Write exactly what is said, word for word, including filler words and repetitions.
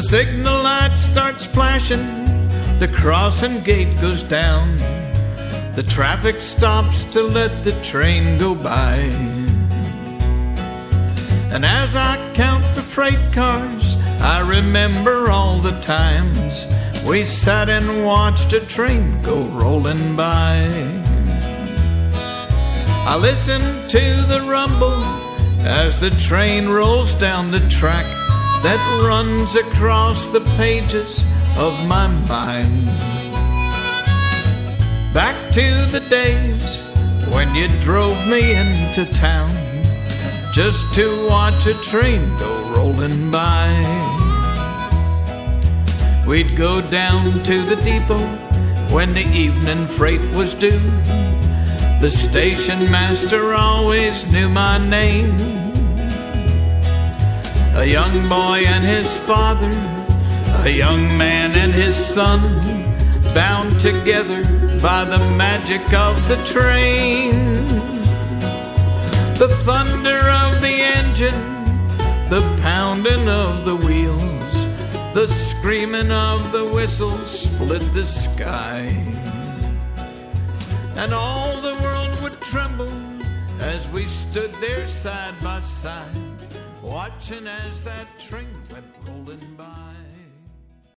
signal light starts flashing, the crossing gate goes down, the traffic stops to let the train go by. And as I count the freight cars, I remember all the times we sat and watched a train go rolling by. I listen to the rumble as the train rolls down the track that runs across the pages of my mind. Back to the days when you drove me into town just to watch a train go rolling by. We'd go down to the depot when the evening freight was due. The station master always knew my name. A young boy and his father, a young man and his son, bound together by the magic of the train. The thunder of the engine, the pounding of the wheels, the screaming of the whistle split the sky. And all the world would tremble as we stood there side by side, watching as that train went rolling by.